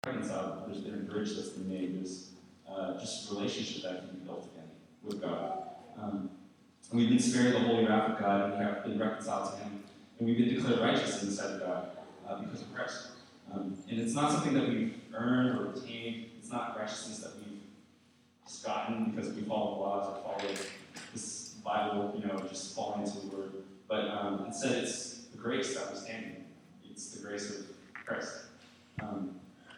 reconciled. There's been a bridge that's been made. There's just a relationship that can be built again with God. And we've been spared the holy wrath of God, and we have been reconciled to Him, and we've been declared righteous in the sight of God because of Christ. And it's not something that we've earned or obtained. It's not righteousness that we've just gotten because we follow the laws or follow this Bible, just falling into the Word. But instead, it's the grace that we're standing. It's the grace of Christ. And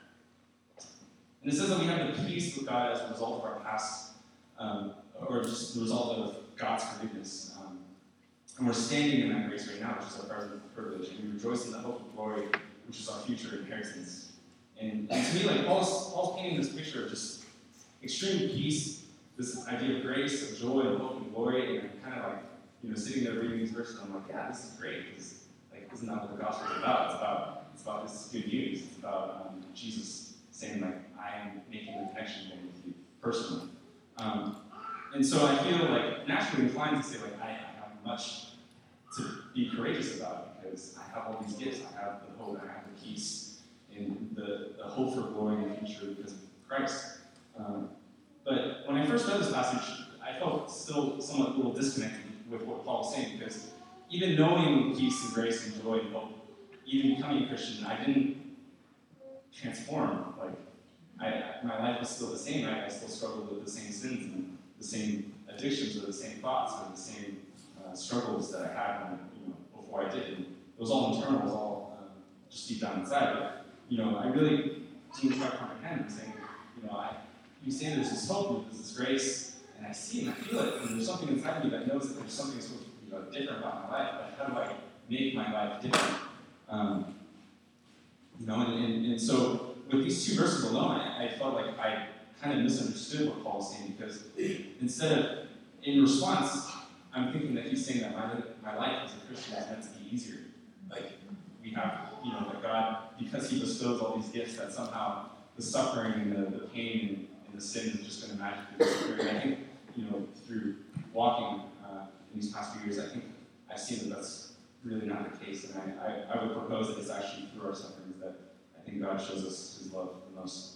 it says that we have the peace with God as a result of our past, or just the result of God's forgiveness. And we're standing in that grace right now, which is our present privilege. And we rejoice in the hope of glory, which is our future inheritance. And to me, like Paul's painting this picture of just extreme peace, this idea of grace, of joy, and hope and glory. And I'm kind of like, sitting there reading these verses, I'm like, yeah, this is great. Because, isn't that what the gospel is about? It's about this good news. It's about Jesus saying, like, I am making a connection with you personally. And so I feel like naturally inclined to say, like, I have much to be courageous about because I have all these gifts. I have the hope, I have the peace, and the hope for glory in the future because of Christ. But when I first read this passage, I felt still somewhat a little disconnected with what Paul was saying because even knowing peace and grace and joy and hope, even becoming a Christian, I didn't transform. My life was still the same, right? I still struggled with the same sins and the same addictions or the same thoughts or the same struggles that I had before I did. And it was all internal, it was all just deep down inside. But, I really didn't try to comprehend and saying, you say there's this hope, there's this grace, and I see it and I feel it, and there's something inside me that knows that there's something supposed to be different about my life. But how do I make my life different? And so with these two verses alone, I felt like I kind of misunderstood what Paul was saying because instead of, in response, I'm thinking that he's saying that my life as a Christian is meant to be easier. Like, we have, that God, because He bestows all these gifts, that somehow the suffering and the pain and the sin is just going to magically disappear. And I think, through walking in these past few years, I think I've seen that that's really not the case. And I would propose that it's actually through our sufferings that I think God shows us His love the most.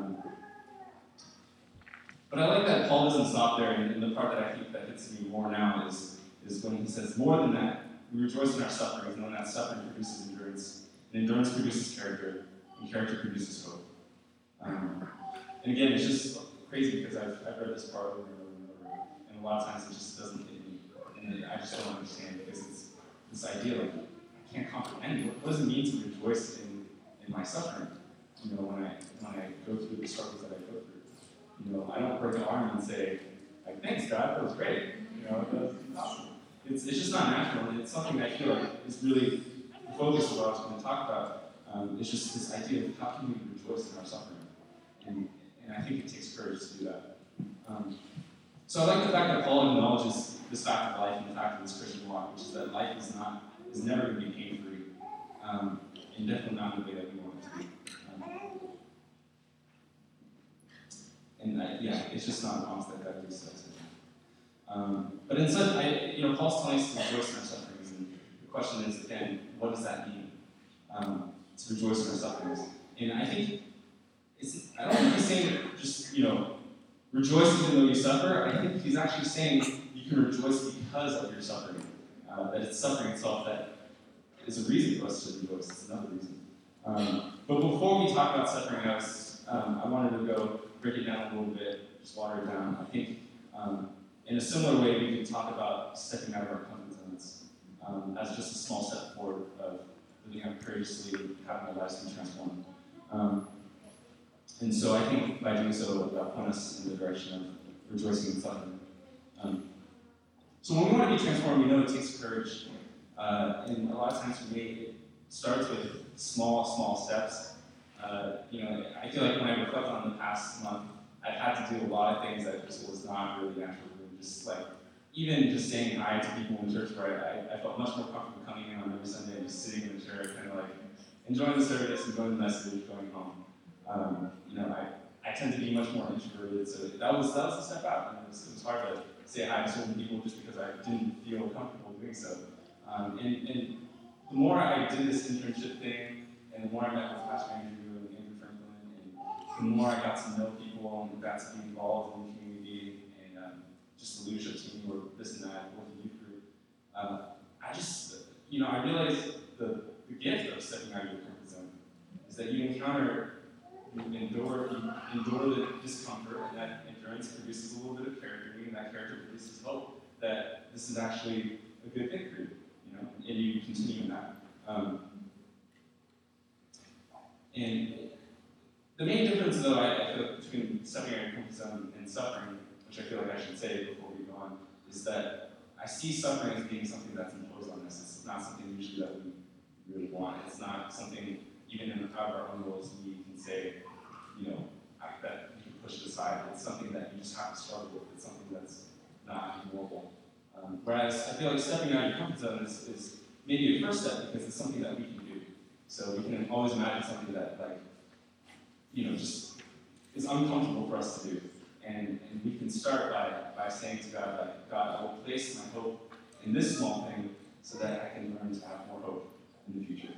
But I like that Paul doesn't stop there, and the part that I think that hits me more now is when he says, more than that, we rejoice in our sufferings, knowing that suffering produces endurance, and endurance produces character, and character produces hope. And again, it's just crazy because I've read this part over and over and over, and a lot of times it just doesn't hit me, and I just don't understand because it's this idea like I can't comprehend what does it mean to rejoice in my suffering? When I go through the struggles that I go through. I don't break an arm and say, like, thanks God, that was great. It's just not natural, and it's something I feel like is really the focus of what I was going to talk about. It's just this idea of how can we rejoice in our suffering, and I think it takes courage to do that. So I like the fact that Paul acknowledges this fact of life and the fact of this Christian walk, which is that life is never going to be pain-free, and definitely not in the way that we want it to be. It's just not honest that God gives us. But instead, Paul's telling us to rejoice in our sufferings, and the question is, again, what does that mean? To rejoice in our sufferings. And I think I don't think he's saying just, rejoice even though you suffer. I think he's actually saying you can rejoice because of your suffering. That it's suffering itself that is a reason for us to rejoice. It's another reason. But before we talk about suffering, I wanted to go break it down a little bit, just water it down. I think in a similar way, we can talk about stepping out of our comfort zones as just a small step forward of living out courageously, having our lives be transformed. And so I think by doing so, that will point us in the direction of rejoicing in suffering. So when we want to be transformed, we know it takes courage. And a lot of times for me, it starts with small steps. I feel like when I reflect on the past month, I've had to do a lot of things that just was not really natural. Just even just saying hi to people in church where I felt much more comfortable coming in on every Sunday and just sitting in the chair, kind of like enjoying the service, enjoying the message, going home. I tend to be much more introverted, so that was a step out. And it was hard to say hi to certain people just because I didn't feel comfortable doing so. And the more I did this internship thing, and the more I met with Pastor Andrew and Andrew Franklin the more I got to know people and got to be involved in the community and just the leadership team or this and that, working youth group, I just, I realized the gift of stepping out of your comfort zone is that you endure the discomfort, and that endurance produces a little bit of character, and that character produces hope that this is actually a good thing for you, and you continue in that. And the main difference, though, I feel between stepping out of your comfort zone and suffering, which I feel like I should say before we go on, is that I see suffering as being something that's imposed on us. It's not something usually that we really want. It's not something, even out of our own wills, we can say, that you can push it aside. It's something that you just have to struggle with. It's something that's not ignorable. Whereas I feel like stepping out of your comfort zone is maybe a first step because it's something that we can do. So we can always imagine something that, just is uncomfortable for us to do. And we can start by saying to God, God, I will place my hope in this small thing so that I can learn to have more hope in the future.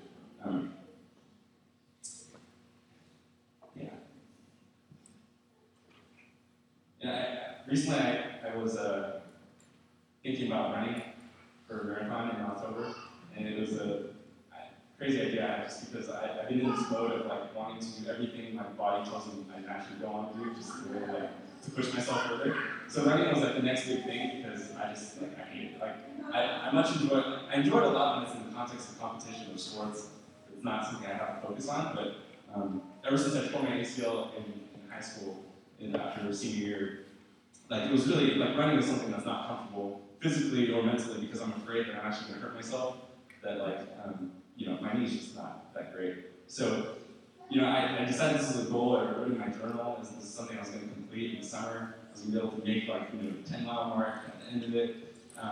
Recently I was thinking about running for a marathon in October, and it was a crazy idea I had just because I've been in this mode of wanting to do everything my body tells me I naturally don't want to do, just to really to push myself further. So running was the next big thing because I just I hate it. I enjoy it a lot when it's in the context of competition or sports. It's not something I have to focus on, but ever since I tore my ACL in high school, after senior year, it was really running was something that's not comfortable physically or mentally because I'm afraid that I'm actually going to hurt myself. That my knee's just not that great. So I decided this is a goal. I wrote in my journal. This is something I was going to complete in the summer. I was going to be able to make 10-mile mark at the end of it.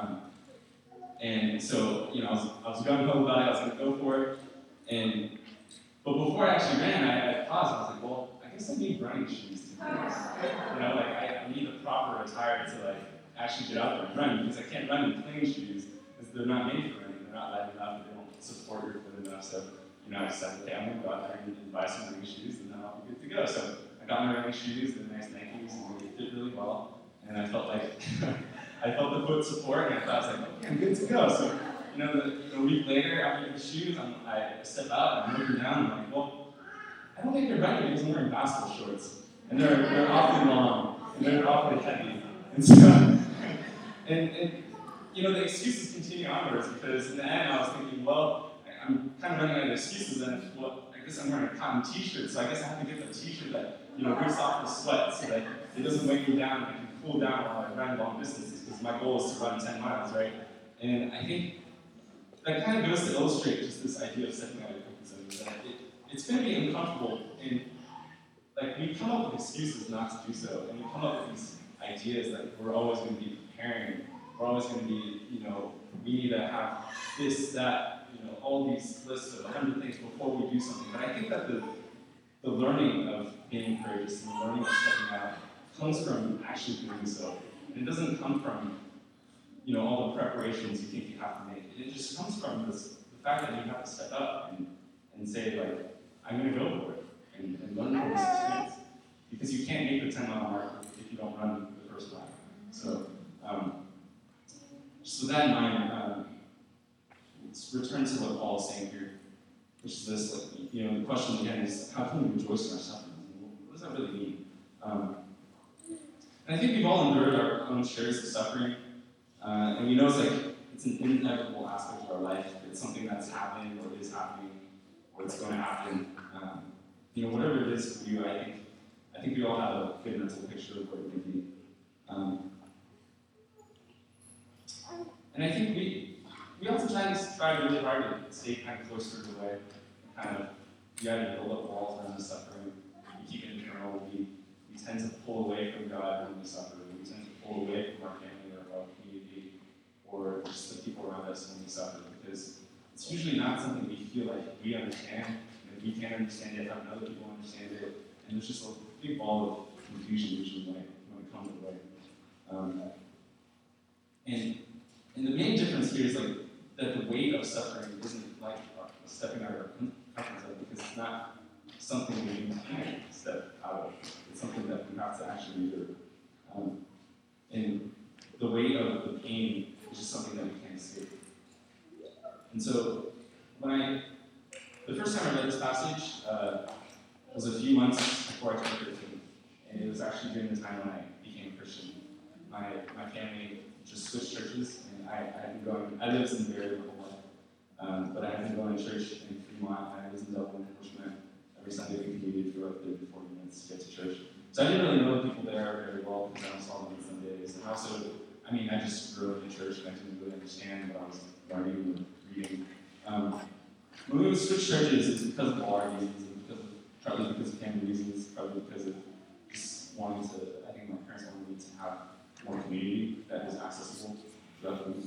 And so I was gung ho about it. I was going to go for it. But before I actually ran, I paused. I was like, well, I guess I need running shoes to do this. I need the proper attire to actually get out there and run because I can't run in plain shoes because they're not made for running. They're not light enough. They don't support your foot enough. So I decided, okay, I'm going to go out there and buy some running shoes, and then I'll be good to go. So I got my running shoes, the nice Nikes, and they fit really well. And I felt I felt the foot support, and I thought, okay, I'm good to go. So a week later, after the shoes, I step out, and I'm looking down, and I'm like, well, I don't think they're running because I'm wearing basketball shorts. And they're awfully long, and they're awfully heavy. And so, the excuses continue onwards because in the end I was thinking, well, I'm kind of running out of excuses, and I guess I'm wearing a cotton t-shirt, so I guess I have to get a t-shirt that, rips off the sweat so that it doesn't weigh me down and I can cool down while I run long distances because my goal is to run 10 miles, right? And I think that kind of goes to illustrate just this idea of stepping out of your comfort zone, that it's going to be uncomfortable, and we come up with excuses not to do so, and we come up with these ideas that we're always going to be preparing, we're always going to be, we need to have this, that, all these lists of 100 things before we do something. But I think that the learning of being courageous and the learning of stepping out comes from actually doing so. And it doesn't come from, all the preparations you think you have to make. It just comes from the fact that you have to step up and say, I'm going to go for it and learn from this experience. Because you can't make the 10-mile mark if you don't run the first mile. So, just with that in mind, let's return to what Paul is saying here, which is this, the question again is, how can we rejoice in our sufferings? What does that really mean? And I think we've all endured our own shares of suffering, and we know it's an inevitable aspect of our life. It's something that's happening, or is happening, or it's going to happen. Whatever it is for you, I think we all have a good mental picture of what it would be. And I think we oftentimes try really hard to stay kind of closer to the way, we either build up walls around the suffering, we keep it internal, we tend to pull away from God when we suffer, we tend to pull away from our family or our community, or just the people around us when we suffer, because it's usually not something we feel like we understand, and we can't understand it, have other people understand it, and there's just a big ball of confusion usually when it comes to way. And the main difference here is that the weight of suffering isn't like stepping out of our comfort zone, because it's not something we can step out of. either. And the weight of the pain is just something that we can't escape. And so, the first time I read this passage was a few months before I turned 13, and it was actually during the time when I became a Christian. My family just switched churches, and I had been going. I lived in the Bay Area my whole life, but I had been going to church in Fremont, and I was in Dublin, which meant every Sunday we commuted for like 30 to 40 minutes to get to church. So I didn't really know the people there very well because I only saw them on Sundays. And also, I just grew up in church and I didn't really understand what I was learning or reading. When we would switch churches, it's because of a lot of reasons, probably because of family reasons, probably because of just wanting to, I think my parents wanted me to have more community that was accessible throughout the week.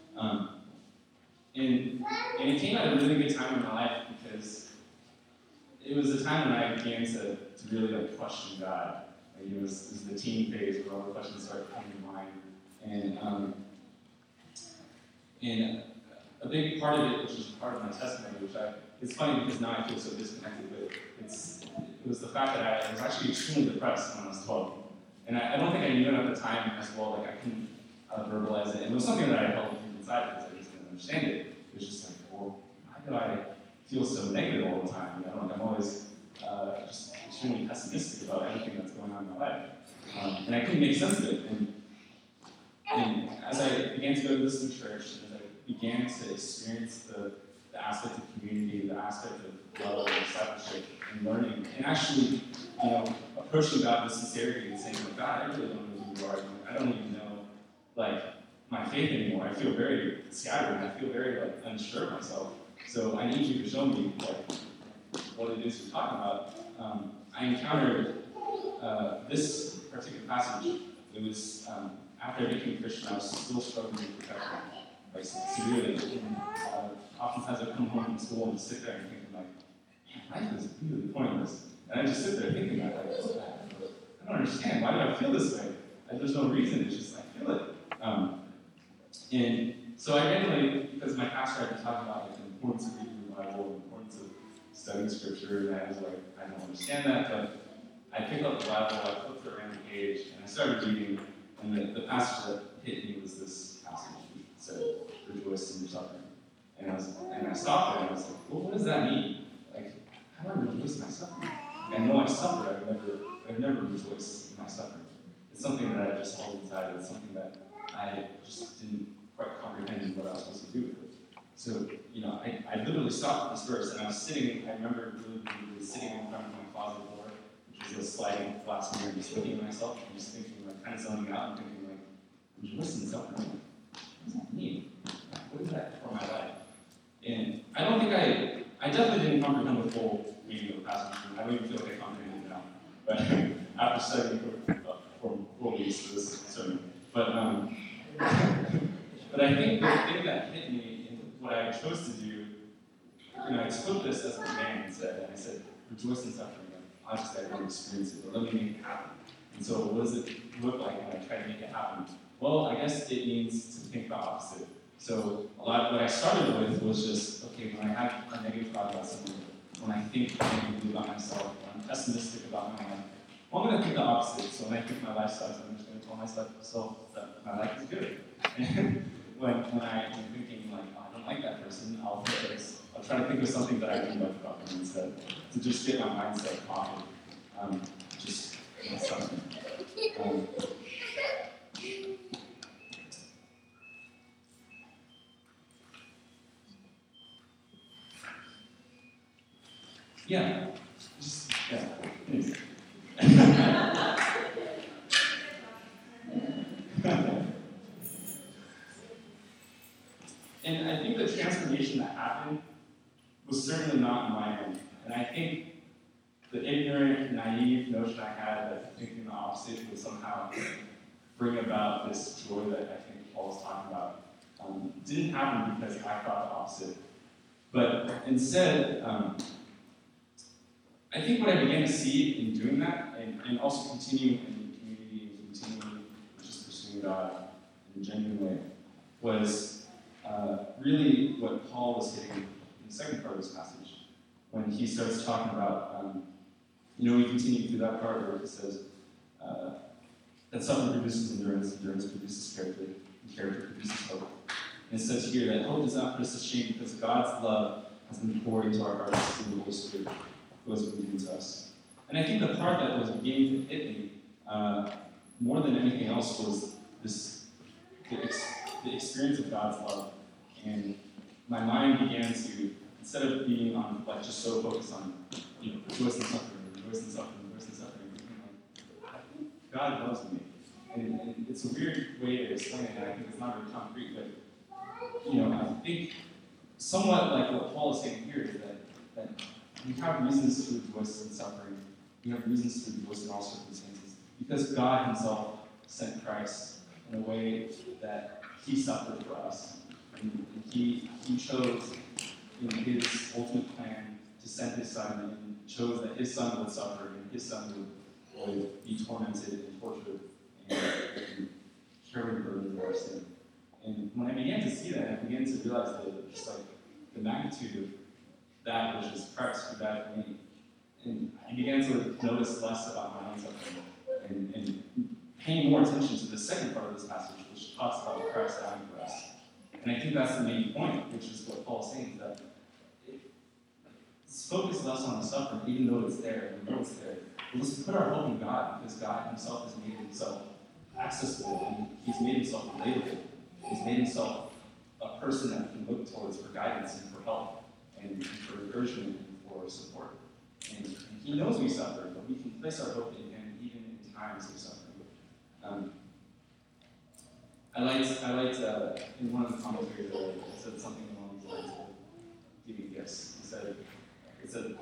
And it came at a really good time in my life because it was a time when I began to really like question God. Like, it was the teen phase where all the questions started coming to mind. And a big part of it, which is part of my testimony, it's funny because now I feel so disconnected, but it was the fact that I was actually extremely depressed when I was 12. And I don't think I knew it at the time as well, like I couldn't verbalize it. And it was something that I held deep inside because I just didn't understand it. It was just like, well, why do I feel so negative all the time? You know, like I'm always just extremely pessimistic about everything that's going on in my life. And I couldn't make sense of it. And as I began to go to this new church, and as I began to experience the aspect of community, the aspect of love and discipleship and learning, and actually, approaching God with sincerity and saying, like, God, I really don't know who you are. I don't even know, like, my faith anymore. I feel very scattered. I feel very, like, unsure of myself. So I need you to show me, like, what it is you're talking about. I encountered this particular passage. It was after I became a Christian, I was still struggling with depression, like severely. And, oftentimes I come home from school and just sit there and think, like, man, life is really pointless. And I just sit there thinking that, like, I don't understand. Why do I feel this way? Like, there's no reason. It's just I feel it. And so I randomly, because my pastor had been talking about like, the importance of reading the Bible, the importance of studying Scripture, and I was like, I don't understand that, but I picked up the Bible, I flipped around the page, and I started reading, and the passage that hit me was this passage. It said, rejoice in your suffering. And I stopped there, and I was like, well, what does that mean? Like, how do I rejoice in my suffering? Like, I know I suffer, I've never rejoiced in my suffering. It's something that I just held inside, it's something that I just didn't quite comprehend what I was supposed to do with it. So, I literally stopped at this verse, and I was sitting, I remember really sitting in front of my closet door, which was a sliding glass mirror, just looking at myself, and just thinking, like, kind of zoning out, and thinking, like, rejoice in suffering. What does that mean? What is that for my life? And I don't think I definitely didn't comprehend the full meaning of the passage. I don't even feel like I comprehended it now. But after studying for 4 weeks for this sermon. But I think the thing that hit me and what I chose to do, I took this as a command instead, and I said, rejoice in suffering. Obviously, I don't experience it, but let me make it happen. And so what does it look like when I try to make it happen? Well, I guess it means to think the opposite. So a lot of what I started with was just, okay, when I have a negative thought about something, when I think negatively about myself, when I'm pessimistic about my life, well, I'm going to think the opposite. So when I think my life sucks, I'm just going to tell myself that my life is good. And when I'm thinking, like, oh, I don't like that person, I'll try to think of something that I do like about them instead, to just get my mindset off of something. Yeah. Thanks. And I think the transformation that happened was certainly not on my end. And I think the ignorant, naive notion I had that thinking the opposite would somehow bring about this joy that I think Paul was talking about didn't happen because I thought the opposite. But instead, I think what I began to see in doing that, and also continuing in the community and continuing just pursuing God in a genuine way, was really what Paul was hitting in the second part of this passage, when he starts talking about, we continue through that part where he says, That suffering produces endurance, endurance produces character, and character produces hope. And it says here that hope does not put us to shame because God's love has been poured into our hearts through the Holy Spirit who has been given to us. And I think the part that was beginning to hit me more than anything else was the experience of God's love. And my mind began to, instead of being on like just so focused on rejoice in suffering, rejoice in suffering, rejoice in suffering, God loves me. And it's a weird way to explain it, and I think it's not very concrete, but I think somewhat like what Paul is saying here is that we have reasons to rejoice in suffering. We have reasons to rejoice in all circumstances because God himself sent Christ in a way that he suffered for us. And he chose in his ultimate plan to send his son and chose that his son would suffer and his son would be tormented and tortured and carry the burden of our sin. And when I began to see that, I began to realize that just like the magnitude of that which is Christ who died for me. And I began to notice less about my own suffering and paying more attention to the second part of this passage, which talks about Christ dying for us. And I think that's the main point, which is what Paul is saying, that let's focus less on the suffering, even though it's there, and we know it's there. But let's put our hope in God, because God himself has made himself accessible, and he's made himself relatable. He's made himself a person that we can look towards for guidance and for help, and for encouragement and for support. And he knows we suffer, but we can place our hope in him even in times of suffering. I liked in one of the commentaries it said something along these lines of giving gifts. It said the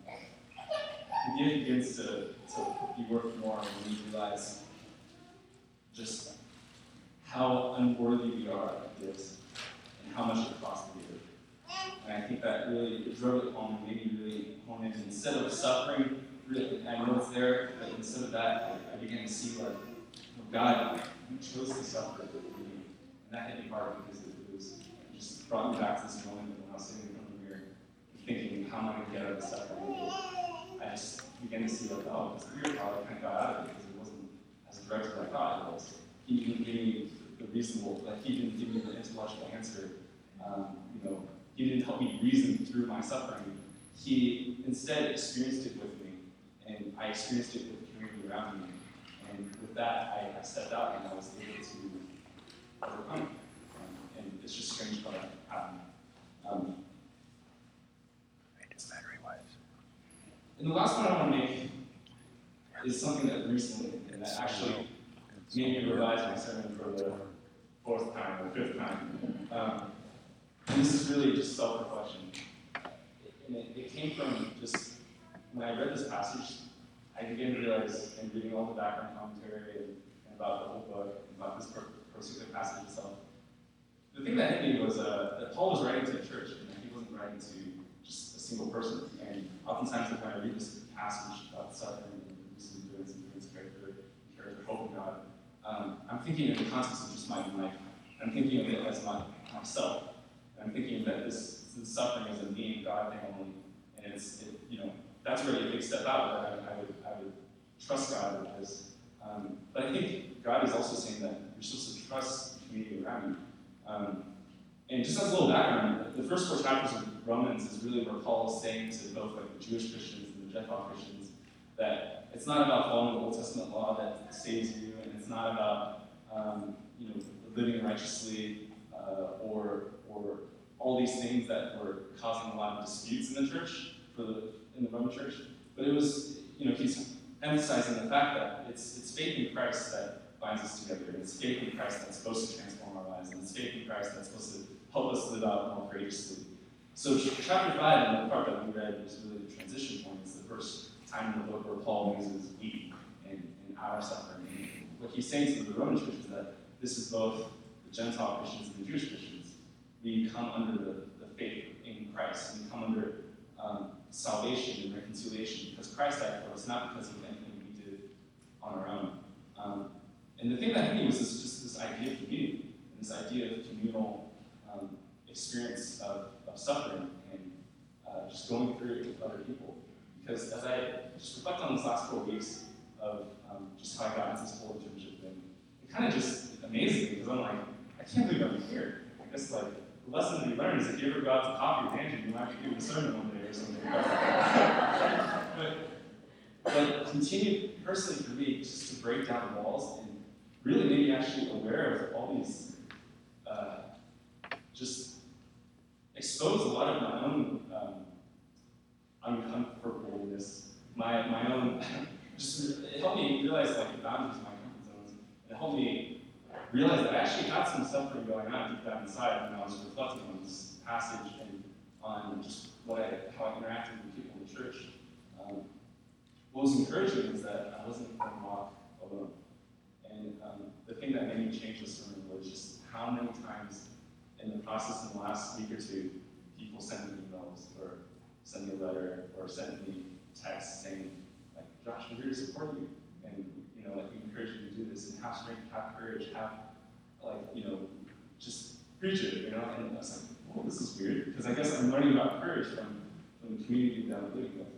gift begins to be worth more when you realize just how unworthy we are of gifts and how much it costs to give it. And I think that really drove it home and made me really hone in. Instead of suffering, really, I know it's there, but instead of that, I began to see like, God, you chose to suffer for me. And that hit me hard because it just brought me back to this moment when I was sitting in front of the mirror thinking, how am I going to get out of this suffering? I just began to see like, oh, it's weird how I kind of got out of it because it wasn't as direct as I thought it was. He didn't give me the reasonable, like he didn't give me the intellectual answer. He didn't help me reason through my suffering. He instead experienced it with me, and I experienced it with the community around me. And with that, I stepped out and I was able to overcome it. And it's just strange how that happened. And the last point I want to make is something that recently, and that actually made me revise my sermon for the fourth time or fifth time. And this is really just self-reflection. And it came from just, when I read this passage, I began to realize, and reading all the background commentary and about the whole book, and about this particular passage itself, the thing that hit me was that Paul was writing to a church, and he wasn't writing to just a single person. And oftentimes when I read this passage about suffering and producing endurance, character, hope in God, I'm thinking in the context of just my own life. I'm thinking of it as myself. And I'm thinking that this suffering is a me and God thing only. And that's really a big step out, that I would trust God with this. But I think God is also saying that you're supposed to trust the community around you. And just as a little background, the first 4 chapters of Romans is really where Paul is saying to both like the Jewish Christians and the Gentile Christians that it's not about following the Old Testament law that saves you, and it's not about living righteously or all these things that were causing a lot of disputes in the church, in the Roman church. But it was, he's emphasizing the fact that it's faith in Christ that binds us together, and it's faith in Christ that's supposed to transform our lives, and it's faith in Christ that's supposed to help us live out more courageously. So chapter 5, and the part that we read, is really the transition point. It's the first time in the book where Paul uses we and our suffering. And what he's saying to the Roman church is that this is both the Gentile Christians and the Jewish Christians. We come under the faith in Christ. We come under salvation and reconciliation because Christ died for us, not because of anything we did on our own. And the thing that hit me was this idea of community, and this idea of communal experience of suffering and just going through it with other people. Because as I just reflect on these last 4 weeks of just how I got into this whole internship kind of just amazes me because I'm like, I can't believe I'm here. I guess like the lesson that we learn is if you ever got to copy of Andrew, you might be giving a sermon one day or something. but continue personally for me just to break down walls and really maybe actually aware of all these, just expose a lot of my own uncomfortableness, my own, just it helped me realize like the boundaries of my comfort zones. And it helped me realize that I actually had some suffering going on deep down inside when I was reflecting on this passage and on just how I interacted with people in church. What was encouraging is that I wasn't going to walk alone. And the thing that made me change this sermon was just how many times in the process in the last week or two, people sent me emails or sent me a letter or sent me texts saying, like, Josh, we're here to support you. And, like, we encourage you to do this and have strength, have courage, have, just preach it, And I was like, oh, this is weird. Because I guess I'm learning about courage from the community that I'm living with.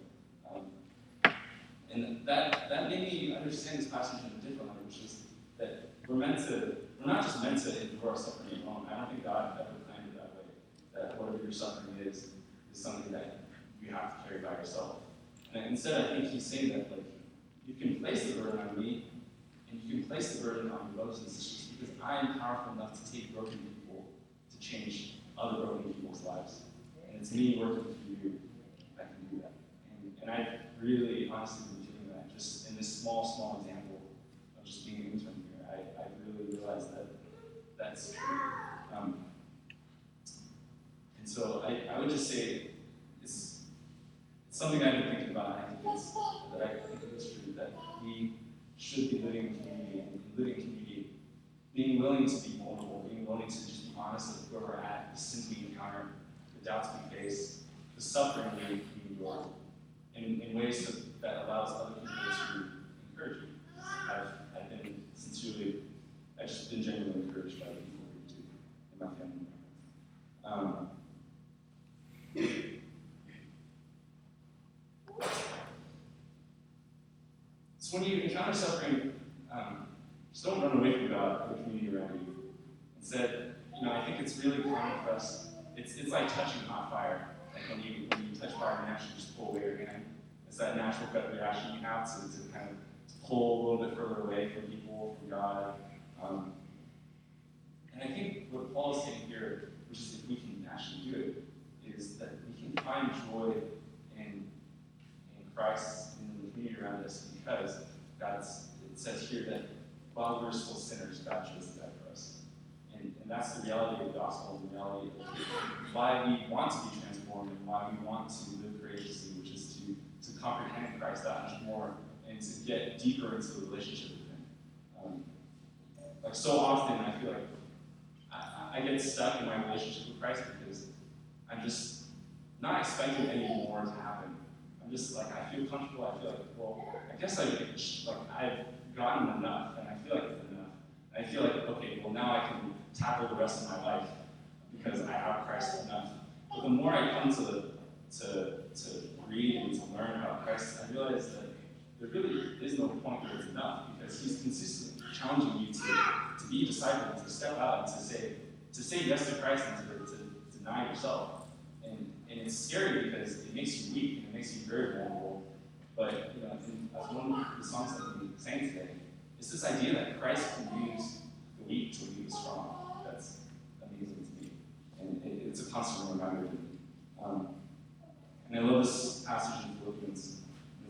And that made me understand this passage in a different way, which is that we're not just meant to endure our suffering alone. I don't think God ever planned it that way. That whatever your suffering is something that you have to carry by yourself. And instead, I think he's saying that like you can place the burden on me, and you can place the burden on your brothers and sisters because I am powerful enough to take broken people to change other broken people's lives. And it's me working through you that can do that. And I really honestly been doing that just in this small example of just being an intern here. I really realized that that's true. And so I would just say it's something I've been thinking about. I think it's true that we should be living in community and living in community, being willing to be vulnerable, being willing to just be honest with where we're at, the sins we encounter, the doubts we face, the suffering we endure, in ways that allows other people to encourage me. I've just been genuinely encouraged by the people who do in my family. So when you encounter suffering, just don't run away from God or the community around you. Instead, I think it's really common for us. It's like touching hot fire. Like when you touch fire, you actually just pull away your hand. It's that natural gut reaction you have to kind of pull a little bit further away from people, from God. And I think what Paul is saying here, which is if we can actually do it, is that we can find joy in Christ and in the community around us because it says here that while we're still sinners, God chose to die for us. And that's the reality of the gospel, and the reality of why we want to be transformed and why we want to live courageously, which is to comprehend Christ that much more and to get deeper into the relationship with Him. Like so often, I feel like I get stuck in my relationship with Christ because I'm just not expecting any more to happen. I'm just like, I feel comfortable. I feel like, well, I guess I've gotten enough, and I feel like it's enough. And I feel like, okay, well, now I can tackle the rest of my life because I have Christ enough. But the more I come to read and to learn about Christ, I realize that there really is no point where it's enough because He's consistently challenging you to be a disciple, to step out and to say yes to Christ and to deny yourself. And it's scary because it makes you weak and it makes you very vulnerable. But as one of the songs that we sang today, it's this idea that Christ can use the weak to lead the strong. That's amazing to me, and it's a constant reminder to me. And I love this passage in Philippians,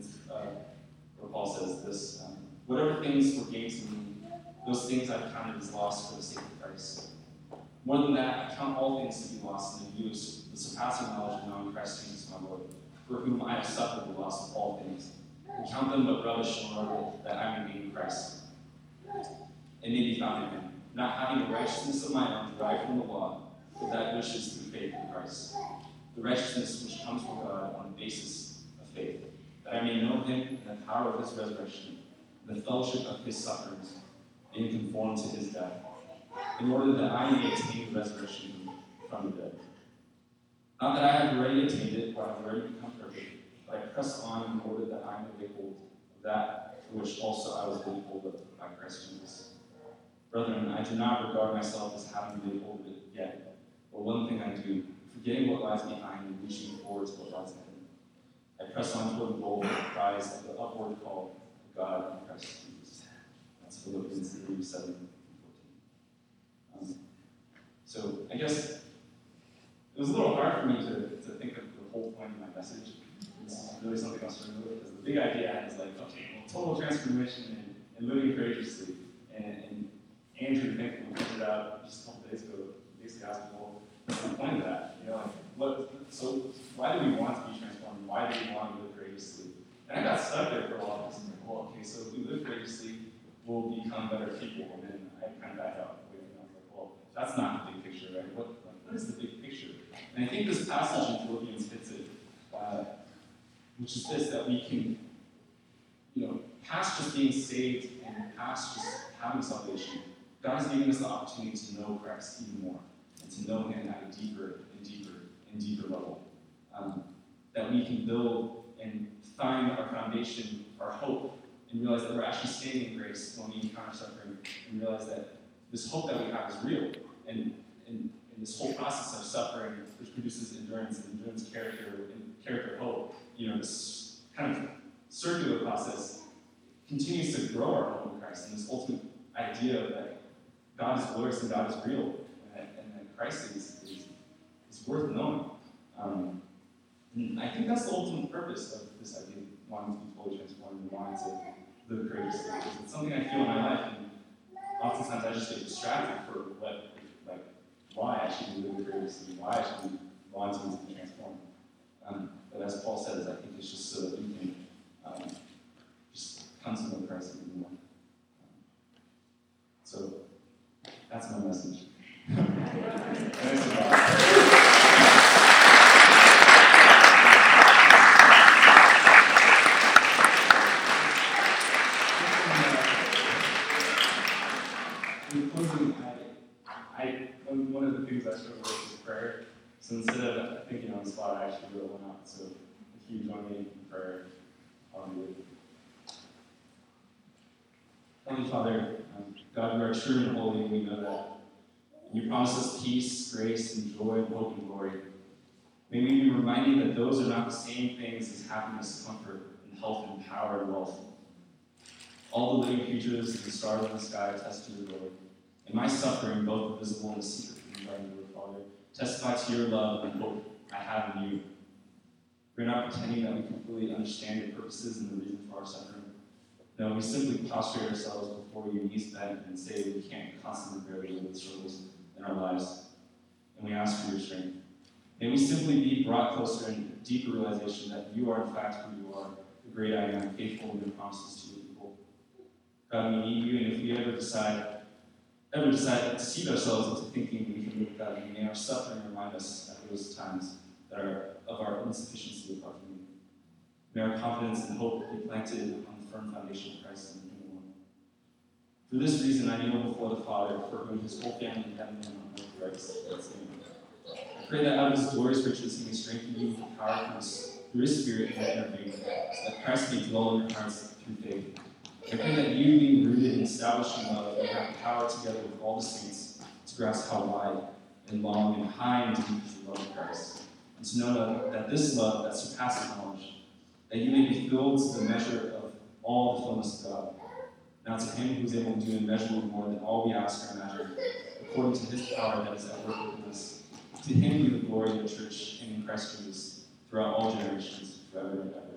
where Paul says this: "Whatever things were gained to me, those things I've counted as lost for the sake of Christ. More than that, I count all things to be lost in the view of the surpassing knowledge of knowing Christ Jesus my Lord, for whom I have suffered the loss of all things, and count them but rubbish in order that I may gain Christ, and may be found in Him, not having a righteousness of my own derived from the law, but that which is through faith in Christ, the righteousness which comes from God on the basis of faith, that I may know Him and the power of His resurrection, and the fellowship of His sufferings, being conformed to His death, in order that I may attain resurrection from the dead. Not that I have already attained it, or have already become perfect, but I press on in order that I may lay hold of that for which also I was laid hold of by Christ Jesus. Brethren, I do not regard myself as having laid hold of it yet. But one thing I do, forgetting what lies behind and reaching forward to what lies ahead. I press on toward the goal for the prize of the upward call of God in Christ Jesus. That's Philippians 3:7-14. So I guess it was a little hard for me to think of the whole point of my message. It's really something I was struggling with, because the big idea is like, okay, well, total transformation and living courageously. And Andrew Pinkman pointed out just a couple days ago, basically asked, well, what's the point of that? So why do we want to be transformed? Why do we want to live courageously? And I got stuck there for a while, because I'm like, well, okay, so if we live courageously, we'll become better people. And then I kind of backed out. I was like, well, that's not the big picture, right? What is the big picture? And I think this passage in Philippians fits it, which is this, that we can, past just being saved and past just having salvation, God has given us the opportunity to know Christ even more, and to know Him at a deeper and deeper and deeper level. That we can build and find our foundation, our hope, and realize that we're actually standing in grace when we encounter suffering, and realize that this hope that we have is real. And this whole process of suffering, which produces endurance, and endurance character, and character hope, this kind of circular process continues to grow our hope in Christ, and this ultimate idea that God is glorious and God is real, and that Christ is worth knowing. And I think that's the ultimate purpose of this idea of wanting to be fully transformed and wanting to live courageously. Because it's something I feel in my life, and oftentimes I just get distracted for why I should be living courageously, why I should be wanting to be transformed. But as Paul says, I think it's just so that we can just come to know Christ even more. So that's my message. In closing, one of the things I struggle with is prayer. So instead of thinking on the spot, I actually wrote one out. So if you join me in prayer, I'll do it. Heavenly Father, God, you are true and holy, and we know that. And you promise us peace, grace, and joy, and hope, and glory. May we be reminded that those are not the same things as happiness, comfort, and health, and power, and wealth. All the living creatures and the stars in the sky attest to your glory. And my suffering, both the visible and the secret from the garden of your Father, testify to your love and hope I have in you. We're not pretending that we completely understand your purposes and the reason for our suffering. No, we simply prostrate ourselves before you, knees bent, and say that we can't constantly bear the struggles in our lives. And we ask for your strength. May we simply be brought closer in deeper realization that you are in fact who you are, the great I am, faithful in your promises to your people. God, we need you, and if we ever decide to deceive ourselves into thinking we can move God, may our suffering remind us at those times that are of our insufficiency apart from you. May our confidence and hope be planted on the firm foundation of Christ and Him alone. For this reason, I kneel before the Father, for whom his whole family in heaven and on earth rests. I pray that out of his glorious riches he may strengthen you with power through his Spirit in your inner being, so that Christ may dwell in your hearts through faith. I pray that you, being rooted and established in love, may have power together with all the saints to grasp how wide and long and high and deep is the love of Christ, and to know that this love that surpasses knowledge, that you may be filled to the measure of all the fullness of God. Now to him who is able to do immeasurably more than all we ask or imagine, according to his power that is at work within us, to him be the glory of the church and in Christ Jesus throughout all generations, forever and ever.